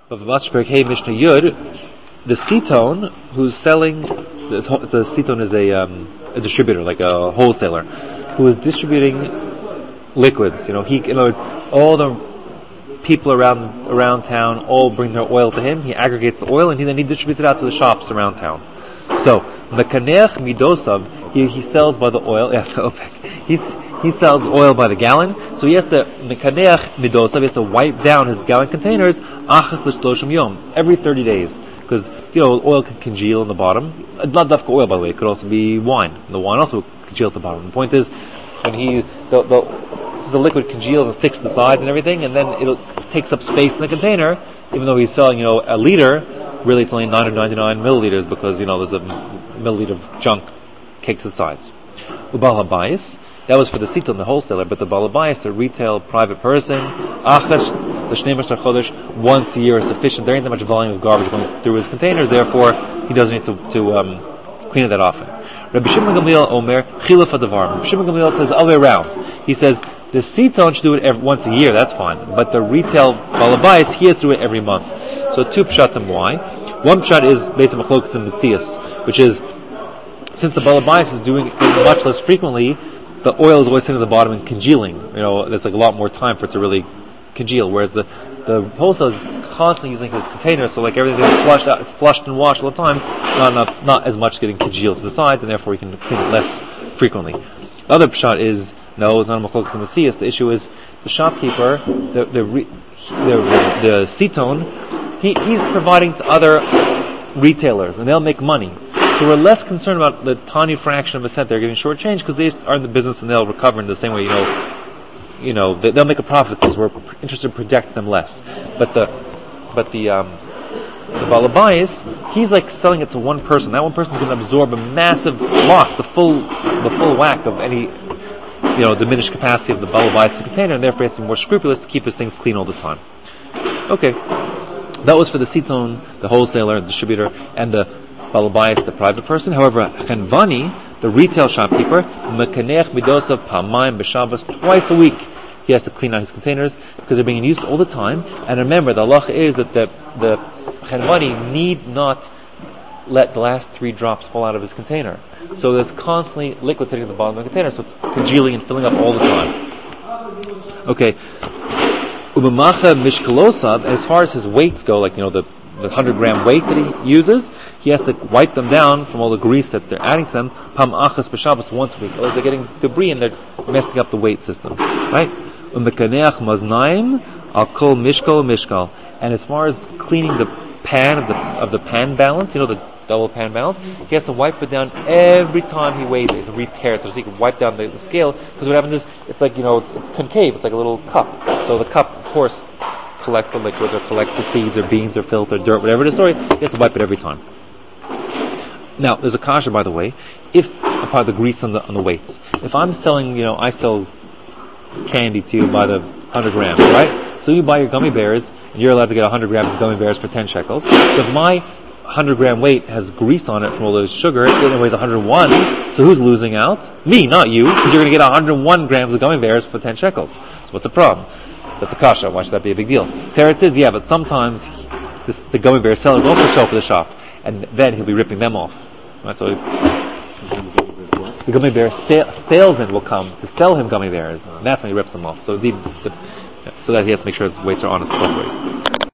Of Mashberg Hey Mishnah Yud, the Ceton who's selling, Ceton is a distributor, like a wholesaler, who is distributing liquids. In other words, all the people around town all bring their oil to him. He aggregates the oil and then he distributes it out to the shops around town. So Mekanech Midosav, he sells by the oil. He sells oil by the gallon, so he has to Mekanech Midosav. He has to wipe down his gallon containers Achas l'shloshim yom every 30 days, because oil can congeal in the bottom. Not dafka oil, by the way. It could also be wine. The wine also congeals at the bottom. The point is, when the liquid congeals and sticks to the sides and everything, and then it takes up space in the container. Even though he's selling, a liter, really it's only 999 milliliters, because there's a milliliter of junk caked to the sides. Ubal habayis, that was for the Ceton, the wholesaler, but the Baal habayis, the retail private person, Achash, the Shnei Masar Chodesh, once a year is sufficient. There ain't that much volume of garbage going through his containers, therefore he doesn't need to clean it that often. Rabbi Shimon Gamliel Omer Chilaf Hadavar. Rabbi Shimon Gamliel says the other way around. He says the Ceton should do it once a year, that's fine, but the retail Baal habayis, he has to do it every month. So two pshatim why. One pshat is based on Machlokas and Metzias, which is, since the Baal habayis is doing it much less frequently, the oil is always sitting at the bottom and congealing. There's a lot more time for it to really congeal, whereas the wholesaler is constantly using his container, so everything is flushed out, it's flushed and washed all the time, not as much getting congealed to the sides, and therefore he can clean it less frequently. The other shot is, no, it's not a Machlokas and Metzias. The issue is the shopkeeper, the Ceton, he's providing to other retailers, and they'll make money. So we're less concerned about the tiny fraction of a cent they're getting short-changed, because they are in the business and they'll recover in the same way. They'll make a profit. So we're interested in protecting them less. But the Baal habayis, he's selling it to one person. That one person is going to absorb a massive loss, the full whack of any diminished capacity of the Baal habayis container, and therefore he has to be more scrupulous to keep his things clean all the time. Okay, that was for the Ceton, the wholesaler, the distributor, and the Baal habayis, the private person. However, Chenvani, the retail shopkeeper, Mekanech Midosav Pamayim B'Shabbos, twice a week he has to clean out his containers, because they're being used all the time. And remember, the halacha is that the Chenvani need not let the last 3 drops fall out of his container. So there's constantly liquid sitting at the bottom of the container, so it's congealing and filling up all the time. Okay. Ubamacha Mishkalosav, as far as his weights go, the 100-gram weight that he uses, he has to wipe them down from all the grease that they're adding to them, Pam Achas B'Shabbos, once a week. Otherwise they're getting debris and they're messing up the weight system. Right? Umekaneach Maznaim, Al Kol Mishkal. And as far as cleaning the pan of the pan balance, the double pan balance, he has to wipe it down every time he weighs it. He has to re-tear it so he can wipe down the scale, because what happens is, it's it's concave, it's like a little cup. So the cup, of course, collects the liquids, or collects the seeds, or beans, or filth, or dirt, whatever the story, he has to wipe it every time. Now, there's a kasha, by the way, if part of the grease on the weights. If I'm selling, I sell candy to you by the 100 grams, right? So you buy your gummy bears, and you're allowed to get 100 grams of gummy bears for 10 shekels. So if my 100 gram weight has grease on it from all the sugar, it weighs 101, so who's losing out? Me, not you, because you're going to get 101 grams of gummy bears for 10 shekels. So what's the problem? That's a kasha. Why should that be a big deal? Teretz is, but sometimes the gummy bear sellers also show up at the shop, and then he'll be ripping them off. Right? So the gummy bear salesman will come to sell him gummy bears, and that's when he rips them off. So so that he has to make sure his weights are honest both ways.